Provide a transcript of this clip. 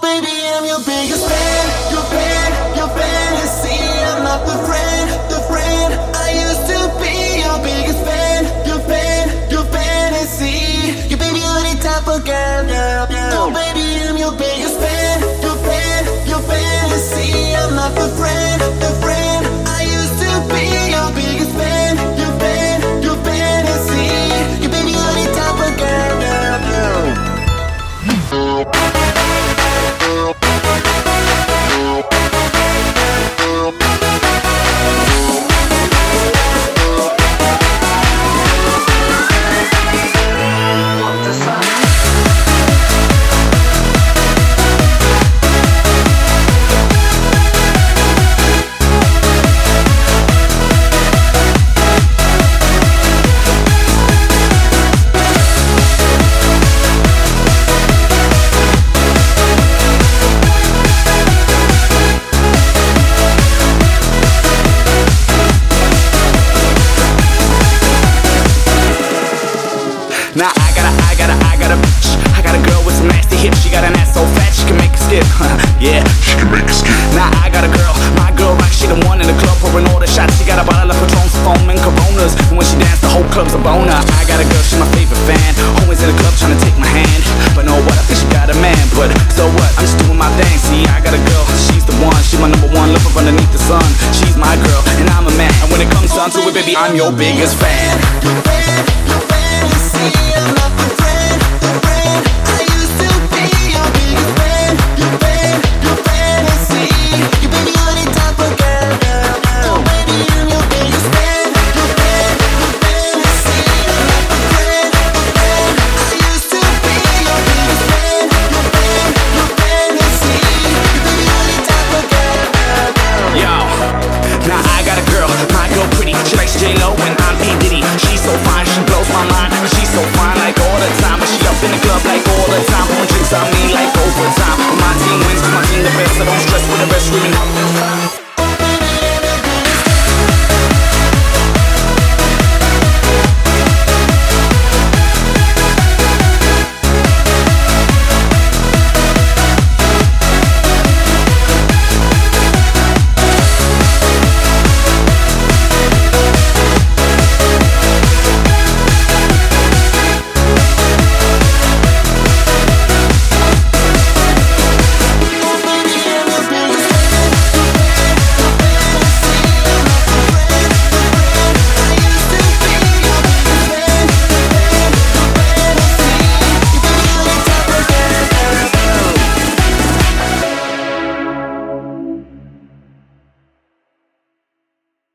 baby, I'm your biggest fan, your fantasy. I'm not the friend I used to be. Your biggest fan, your fantasy. You baby, you're the type of girl. Oh baby, I'm your biggest fan, your fantasy. I'm not the friend I used to be. Your biggest fan, your fantasy. You baby, you're the type of girl. Now I got a bitch. I got a girl with some nasty hips. She got an ass so fat she can make a skip. Yeah, she can make a skip. Now I got a girl, my girl rock. She the one in the club pouring all the shots. She got a bottle of Patron, foam and Coronas. And when she dance, the whole club's a boner. I got a girl, she my favorite fan. Always in the club trying to take my hand. But know what? I think she got a man. But so what? I'm just doing my thing. See, I got a girl, she's the one. She's my number one. Look up underneath the sun. She's my girl, and I'm a man. And when it comes down to it, baby, I'm your biggest fan. Your fantasy. I'm not the friend I used to be. Your biggest fan, your fantasy. You baby, you're the type of girl. Oh baby, I'm your biggest fan, your fantasy. I'm not the friend I used to be. Your biggest fan, your fantasy. You baby, you're the type of girl. Yo, now I got a girl, my girl pretty. She likes J-Lo and I'm P. Diddy. She's so fine, she blows my mind. She's so fine like all the time, but she up in the club like all the time. Pouring drinks on me like overtime. When my team wins, 'cause my team the best, so don't stress